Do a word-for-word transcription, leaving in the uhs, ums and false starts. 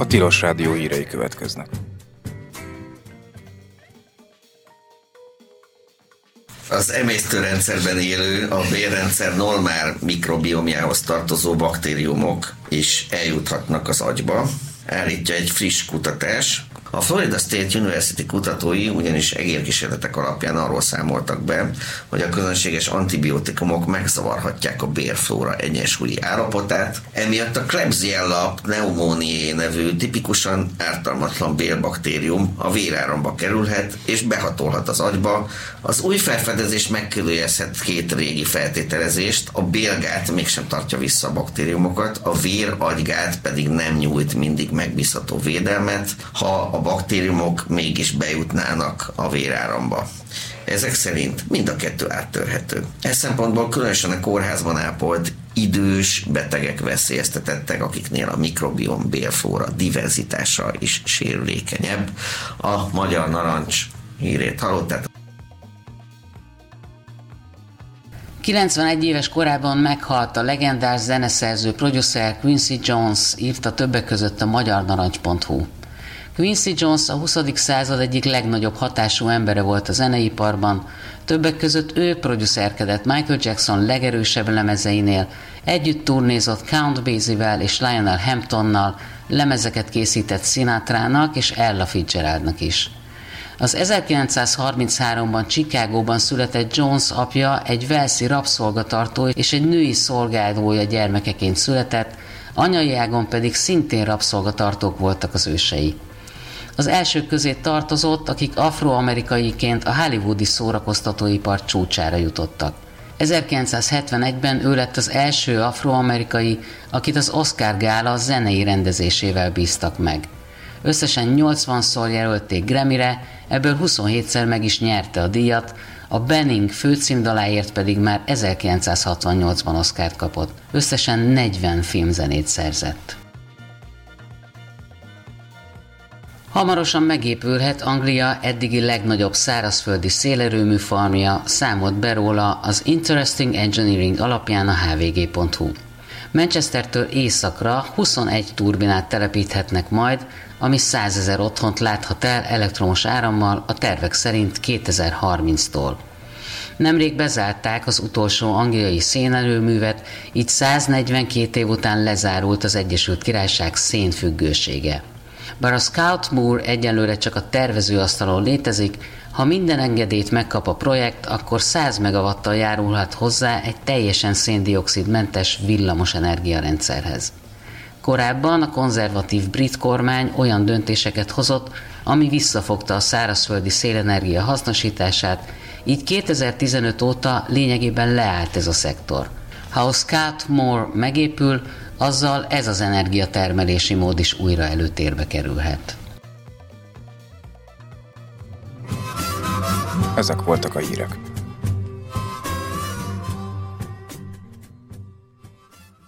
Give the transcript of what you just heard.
Tilos Rádió hírei következnek. Az emésztőrendszerben élő, a bélrendszer normál mikrobiomjához tartozó baktériumok is eljuthatnak az agyba, állítja egy friss kutatás. A Florida State University kutatói ugyanis egérkísérletek alapján arról számoltak be, hogy a közönséges antibiotikumok megzavarhatják a bélflóra egyensúlyi állapotát. Emiatt a Klebsiella pneumoniae nevű tipikusan ártalmatlan bélbaktérium a véráramba kerülhet és behatolhat az agyba. Az új felfedezés megkérdőjelezhet két régi feltételezést, a bélgát mégsem tartja vissza a baktériumokat, a vér-agygát pedig nem nyújt mindig megbízható védelmet, ha a baktériumok mégis bejutnának a véráramba. Ezek szerint mind a kettő áttörhető. Ez szempontból különösen a kórházban ápolt idős betegek veszélyeztetettek, akiknél a mikrobiom bélflóra diverzitása is sérülékenyebb. A Magyar Narancs hírét hallották. kilencvenegy éves korában meghalt a legendás zeneszerző, producer Quincy Jones, írta többek között a magyar narancs pont hu. Quincy Jones a huszadik század egyik legnagyobb hatású embere volt a zeneiparban, többek között ő producerkedett Michael Jackson legerősebb lemezeinél, együtt turnézott Count Basievel és Lionel Hamptonnal, lemezeket készített Sinatrának és Ella Fitzgeraldnak is. Az ezerkilencszázharmincháromban Chicagóban született Jones apja egy walesi rabszolgatartó és egy női szolgálója gyermekeként született, anyai ágon pedig szintén rabszolgatartók voltak az ősei. Az elsők közé tartozott, akik afroamerikaiként a hollywoodi szórakoztatóipar csúcsára jutottak. ezerkilencszázhetvenegyben ő lett az első afroamerikai, akit az Oscar gála zenei rendezésével bíztak meg. Összesen nyolcvanszor jelölték Grammyre, ebből huszonhétszer meg is nyerte a díjat, a Benning főcímdaláért pedig már ezerkilencszázhatvannyolcban Oscart kapott. Összesen negyven filmzenét szerzett. Hamarosan megépülhet Anglia eddigi legnagyobb szárazföldi szélerőmű farmja, számolt be róla az Interesting Engineering alapján a há vé gé pont hu. Manchestertől északra huszonegy turbinát telepíthetnek majd, ami százezer otthont láthat el elektromos árammal a tervek szerint kétezer-harminctól. Nemrég bezárták az utolsó angliai szénerőművet, így száznegyvenkét év után lezárult az Egyesült Királyság szénfüggősége. Bár a Scout Moor egyelőre csak a tervezőasztalon létezik, ha minden engedélyt megkap a projekt, akkor száz megawattal járulhat hozzá egy teljesen széndioxidmentes villamos energiarendszerhez. Korábban a konzervatív brit kormány olyan döntéseket hozott, ami visszafogta a szárazföldi szélenergia hasznosítását, így kétezer-tizenöt óta lényegében leállt ez a szektor. Ha a Scout Moor megépül, azzal ez az energiatermelési mód is újra előtérbe kerülhet. Ezek voltak a hírek.